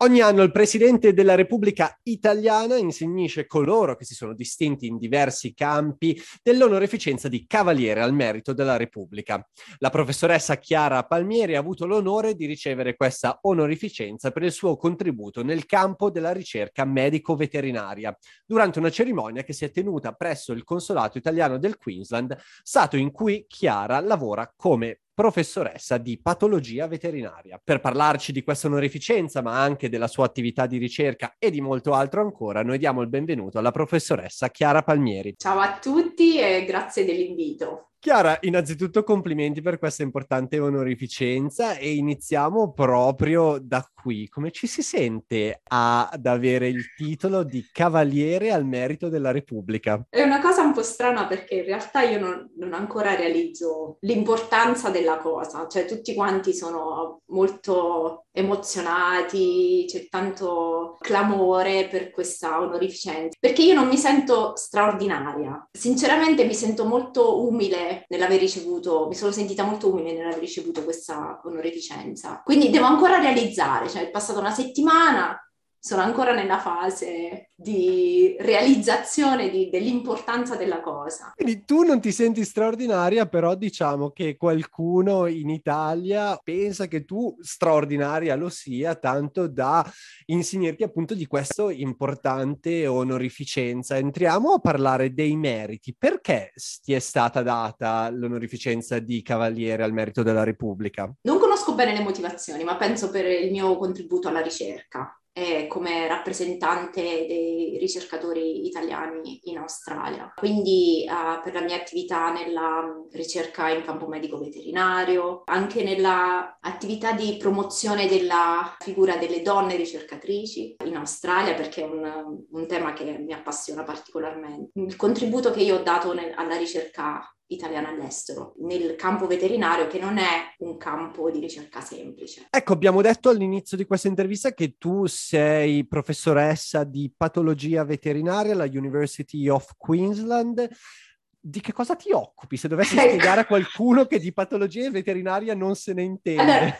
Ogni anno il Presidente della Repubblica Italiana insegnisce coloro che si sono distinti in diversi campi dell'onorificenza di Cavaliere al Merito della Repubblica. La professoressa Chiara Palmieri ha avuto l'onore di ricevere questa onorificenza per il suo contributo nel campo della ricerca medico-veterinaria, durante una cerimonia che si è tenuta presso il Consolato Italiano del Queensland, stato in cui Chiara lavora come professoressa di patologia veterinaria. Per parlarci di questa onorificenza, ma anche della sua attività di ricerca e di molto altro ancora, noi diamo il benvenuto alla professoressa Chiara Palmieri. Ciao a tutti e grazie dell'invito. Chiara, innanzitutto complimenti per questa importante onorificenza e iniziamo proprio da qui. Come ci si sente ad avere il titolo di Cavaliere al Merito della Repubblica? È una cosa un po' strana perché in realtà io non ancora realizzo l'importanza della cosa, cioè tutti quanti sono molto emozionati, c'è tanto clamore per questa onorificenza, perché io non mi sento straordinaria. Sinceramente mi sento molto umile nell'aver ricevuto, mi sono sentita molto umile nell'aver ricevuto questa onorificenza. Quindi devo ancora realizzare, cioè è passata una settimana, sono ancora nella fase di realizzazione dell'importanza della cosa. Quindi tu non ti senti straordinaria, però diciamo che qualcuno in Italia pensa che tu straordinaria lo sia, tanto da insignirti appunto di questa importante onorificenza. Entriamo a parlare dei meriti. Perché ti è stata data l'onorificenza di Cavaliere al Merito della Repubblica? Non conosco bene le motivazioni, ma penso per il mio contributo alla ricerca e come rappresentante dei ricercatori italiani in Australia. Quindi per la mia attività nella ricerca in campo medico-veterinario, anche nella attività di promozione della figura delle donne ricercatrici in Australia, perché è un tema che mi appassiona particolarmente. Il contributo che io ho dato alla ricerca italiana all'estero, nel campo veterinario, che non è un campo di ricerca semplice. Ecco, abbiamo detto all'inizio di questa intervista che tu sei professoressa di patologia veterinaria alla University of Queensland. Di che cosa ti occupi? Se dovessi spiegare a qualcuno che di patologia veterinaria non se ne intende.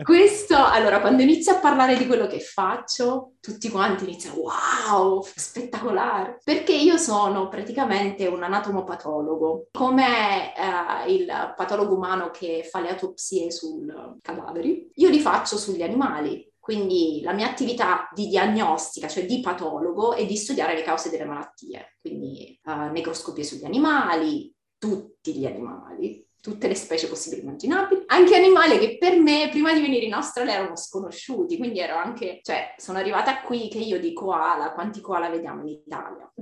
Allora, quando inizio a parlare di quello che faccio, tutti quanti iniziano, wow, spettacolare! Perché io sono praticamente un anatomopatologo, come il patologo umano che fa le autopsie sui cadaveri, io li faccio sugli animali. Quindi la mia attività di diagnostica, cioè di patologo, è di studiare le cause delle malattie, quindi necroscopie sugli animali, tutti gli animali, tutte le specie possibili e immaginabili, anche animali che per me prima di venire in Australia erano sconosciuti, quindi ero anche, cioè sono arrivata qui che io di koala, quanti koala vediamo in Italia?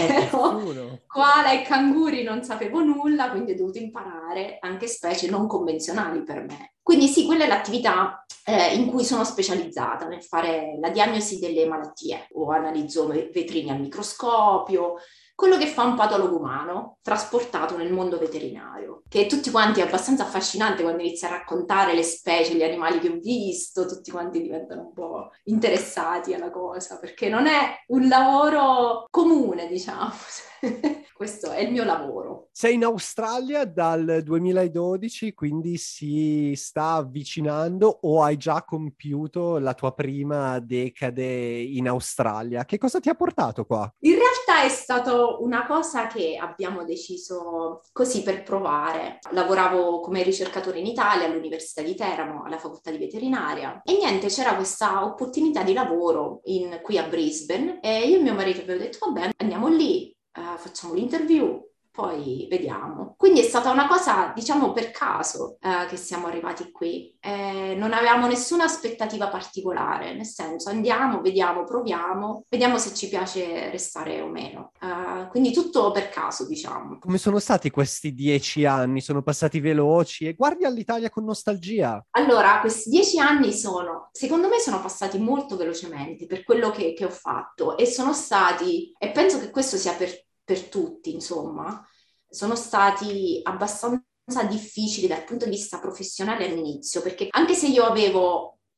Zero! Koala e canguri non sapevo nulla, quindi ho dovuto imparare anche specie non convenzionali per me. Quindi sì, quella è l'attività in cui sono specializzata, nel fare la diagnosi delle malattie, o analizzo vetrini al microscopio, quello che fa un patologo umano trasportato nel mondo veterinario, che tutti quanti è abbastanza affascinante quando inizia a raccontare le specie, gli animali che ho visto, tutti quanti diventano un po' interessati alla cosa, perché non è un lavoro comune, diciamo. Questo è il mio lavoro. Sei in Australia dal 2012, quindi si sta avvicinando o hai già compiuto la tua prima decade in Australia? Che cosa ti ha portato qua? In realtà è stata una cosa che abbiamo deciso così per provare. Lavoravo come ricercatore in Italia all'Università di Teramo, alla facoltà di veterinaria, e niente, c'era questa opportunità di lavoro qui a Brisbane e io e mio marito abbiamo detto vabbè, andiamo lì. Facciamo l'interview, poi vediamo. Quindi è stata una cosa, diciamo, per caso che siamo arrivati qui. Non avevamo nessuna aspettativa particolare, nel senso andiamo, vediamo, proviamo, vediamo se ci piace restare o meno. Quindi tutto per caso, diciamo. Come sono stati questi 10 anni? Sono passati veloci e guardi all'Italia con nostalgia. Allora, questi 10 anni secondo me sono passati molto velocemente per quello che ho fatto e sono stati, e penso che questo sia per tutti, insomma, sono stati abbastanza difficili dal punto di vista professionale all'inizio, perché anche se io avevo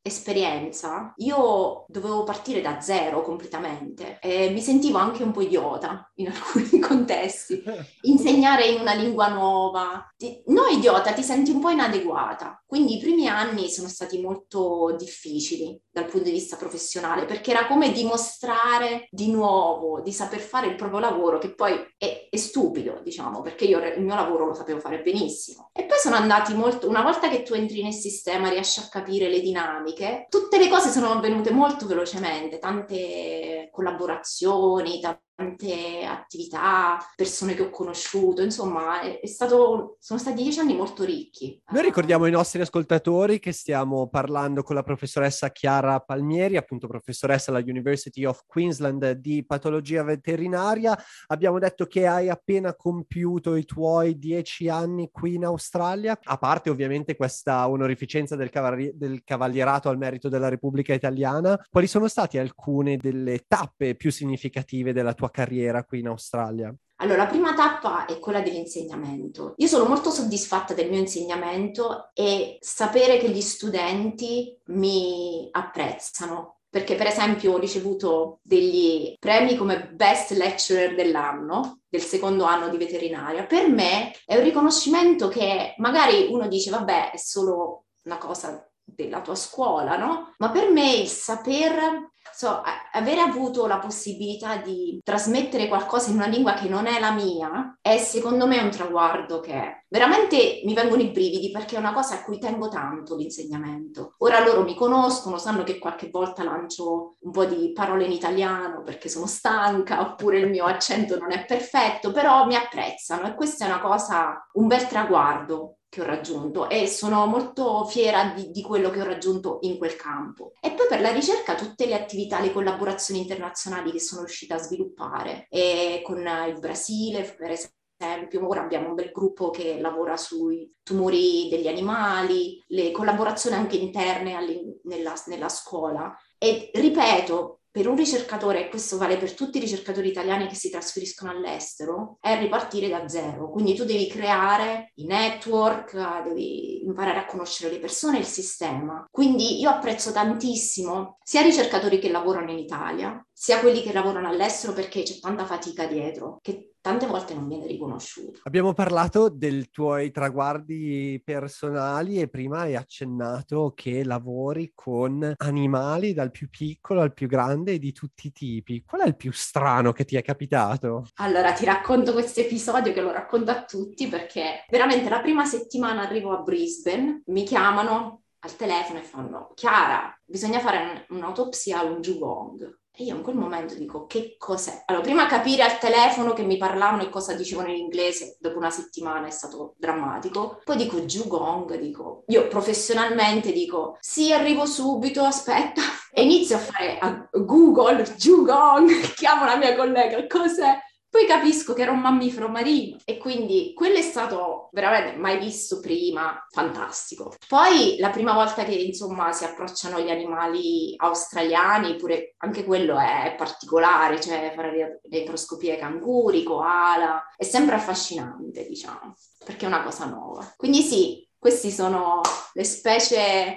esperienza io dovevo partire da zero completamente e mi sentivo anche un po' idiota in alcuni contesti. Insegnare in una lingua nuova, non idiota, ti senti un po' inadeguata. Quindi i primi anni sono stati molto difficili dal punto di vista professionale, perché era come dimostrare di nuovo di saper fare il proprio lavoro, che poi è stupido, diciamo, perché io il mio lavoro lo sapevo fare benissimo. E poi sono andati molto, una volta che tu entri nel sistema, riesci a capire le dinamiche, tutte le cose sono avvenute molto velocemente, tante collaborazioni, tante attività, persone che ho conosciuto, insomma, sono stati 10 anni molto ricchi. Noi ricordiamo ai nostri ascoltatori che stiamo parlando con la professoressa Chiara Palmieri, appunto professoressa alla University of Queensland di patologia veterinaria. Abbiamo detto che hai appena compiuto i tuoi 10 anni qui in Australia, a parte ovviamente questa onorificenza del Cavalierato al merito della Repubblica Italiana. Quali sono state alcune delle tappe più significative della tua carriera qui in Australia? Allora, la prima tappa è quella dell'insegnamento. Io sono molto soddisfatta del mio insegnamento e sapere che gli studenti mi apprezzano. Perché per esempio ho ricevuto degli premi come Best Lecturer dell'anno, del secondo anno di veterinaria. Per me è un riconoscimento che magari uno dice, vabbè, è solo una cosa della tua scuola, no? Ma per me il saper... avere avuto la possibilità di trasmettere qualcosa in una lingua che non è la mia è secondo me un traguardo che veramente mi vengono i brividi, perché è una cosa a cui tengo tanto, l'insegnamento. Ora loro mi conoscono, sanno che qualche volta lancio un po' di parole in italiano perché sono stanca, oppure il mio accento non è perfetto, però mi apprezzano e questa è una cosa, un bel traguardo che ho raggiunto e sono molto fiera di quello che ho raggiunto in quel campo. E poi per la ricerca tutte le attività, le collaborazioni internazionali che sono riuscita a sviluppare con il Brasile, per esempio, ora abbiamo un bel gruppo che lavora sui tumori degli animali, le collaborazioni anche interne nella scuola. E ripeto, per un ricercatore, e questo vale per tutti i ricercatori italiani che si trasferiscono all'estero, è ripartire da zero. Quindi tu devi creare i network, devi imparare a conoscere le persone e il sistema. Quindi io apprezzo tantissimo sia i ricercatori che lavorano in Italia, sia quelli che lavorano all'estero, perché c'è tanta fatica dietro, che tante volte non viene riconosciuta. Abbiamo parlato dei tuoi traguardi personali e prima hai accennato che lavori con animali dal più piccolo al più grande e di tutti i tipi. Qual è il più strano che ti è capitato? Allora, ti racconto questo episodio che lo racconto a tutti perché veramente la prima settimana arrivo a Brisbane, mi chiamano al telefono e fanno: Chiara, bisogna fare un'autopsia a un dugong. E io in quel momento dico, che cos'è? Allora, prima capire al telefono che mi parlavano e cosa dicevano in inglese, dopo una settimana è stato drammatico. Poi dico, dugong, dico, io professionalmente dico, sì, arrivo subito, aspetta. E inizio a fare a Google, dugong, chiamo la mia collega, cos'è? Poi capisco che era un mammifero marino e quindi quello è stato veramente mai visto prima, fantastico. Poi la prima volta che insomma si approcciano gli animali australiani, pure anche quello è particolare, cioè fare le microscopie ai canguri, koala, è sempre affascinante, diciamo, perché è una cosa nuova. Quindi sì, queste sono le specie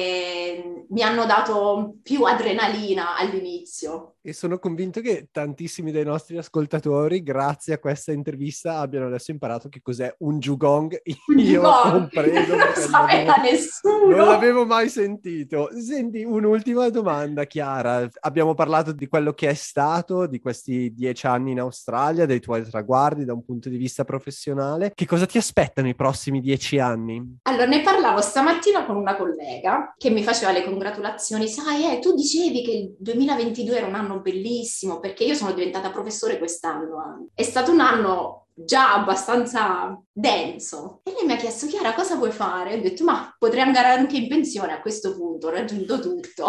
che mi hanno dato più adrenalina all'inizio. E sono convinto che tantissimi dei nostri ascoltatori, grazie a questa intervista, abbiano adesso imparato che cos'è un dugong. Io ho compreso. Non lo sapeva nessuno. Non l'avevo mai sentito. Senti, un'ultima domanda, Chiara. Abbiamo parlato di quello che è stato, di questi 10 anni in Australia, dei tuoi traguardi da un punto di vista professionale. Che cosa ti aspettano i prossimi 10 anni? Allora, ne parlavo stamattina con una collega che mi faceva le congratulazioni. Sai, tu dicevi che il 2022 era un anno bellissimo, perché io sono diventata professore quest'anno. È stato un anno già abbastanza denso. E lei mi ha chiesto, Chiara, cosa vuoi fare? E ho detto, ma potrei andare anche in pensione a questo punto, ho raggiunto tutto.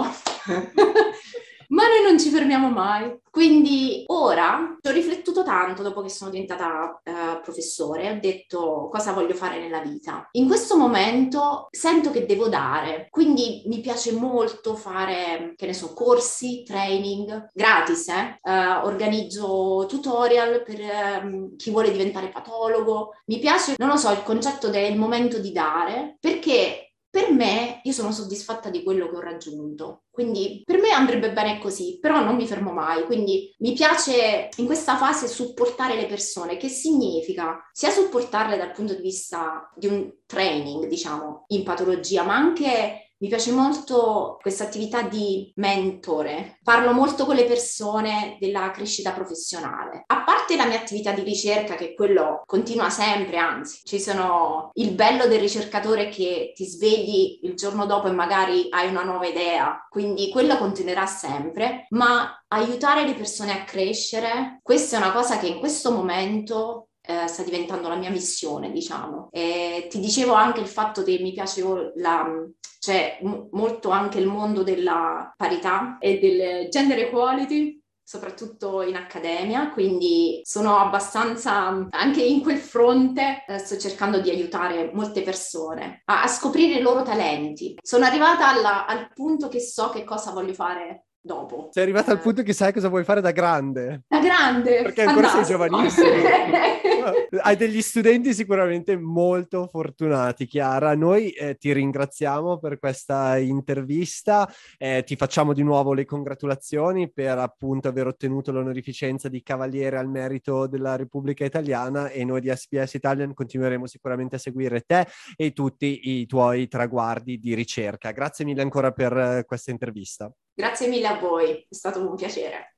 Ma noi non ci fermiamo mai. Quindi ora ci ho riflettuto tanto dopo che sono diventata professore, ho detto cosa voglio fare nella vita. In questo momento sento che devo dare, quindi mi piace molto fare, che ne so, corsi, training, gratis, organizzo tutorial per chi vuole diventare patologo. Mi piace, non lo so, il concetto del momento di dare, perché per me, io sono soddisfatta di quello che ho raggiunto, quindi per me andrebbe bene così, però non mi fermo mai, quindi mi piace in questa fase supportare le persone, che significa sia supportarle dal punto di vista di un training, diciamo, in patologia, ma anche mi piace molto questa attività di mentore. Parlo molto con le persone della crescita professionale. A parte la mia attività di ricerca, che quello continua sempre, anzi, ci sono il bello del ricercatore che ti svegli il giorno dopo e magari hai una nuova idea, quindi quello continuerà sempre, ma aiutare le persone a crescere, questa è una cosa che in questo momento sta diventando la mia missione, diciamo. E ti dicevo anche il fatto che mi piace c'è molto anche il mondo della parità e del gender equality, soprattutto in accademia, quindi sono abbastanza, anche in quel fronte, sto cercando di aiutare molte persone a scoprire i loro talenti. Sono arrivata al punto che so che cosa voglio fare dopo. Sei arrivata al punto che sai cosa vuoi fare da grande. Da grande, Perché ancora sei fantastico. giovanissima. Hai degli studenti sicuramente molto fortunati, Chiara. Noi ti ringraziamo per questa intervista, ti facciamo di nuovo le congratulazioni per appunto aver ottenuto l'onorificenza di Cavaliere al Merito della Repubblica Italiana, e noi di SPS Italian continueremo sicuramente a seguire te e tutti i tuoi traguardi di ricerca. Grazie mille ancora per questa intervista. Grazie mille a voi, è stato un piacere.